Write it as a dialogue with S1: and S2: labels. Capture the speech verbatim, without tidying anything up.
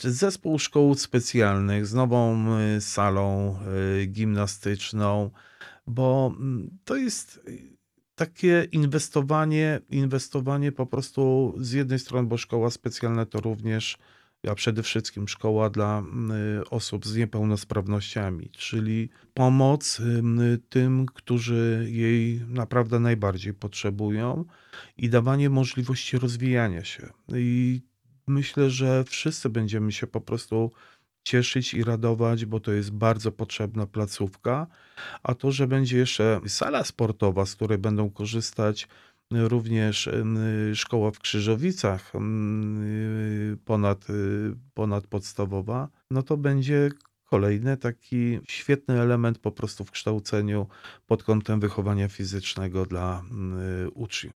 S1: Zespół szkół specjalnych z nową y, salą y, gimnastyczną, bo mm, to jest y, takie inwestowanie, inwestowanie po prostu z jednej strony, bo szkoła specjalna to również, a przede wszystkim szkoła dla mm, y, osób z niepełnosprawnościami, czyli pomoc ym, y, tym, którzy jej naprawdę najbardziej potrzebują i dawanie możliwości rozwijania się. I myślę, że wszyscy będziemy się po prostu cieszyć i radować, bo to jest bardzo potrzebna placówka. A to, że będzie jeszcze sala sportowa, z której będą korzystać również em, szkoła w Krzyżowicach em, y, ponad, y, ponadpodstawowa, no to będzie kolejny taki świetny element po prostu w kształceniu pod kątem wychowania fizycznego dla mm, uczniów.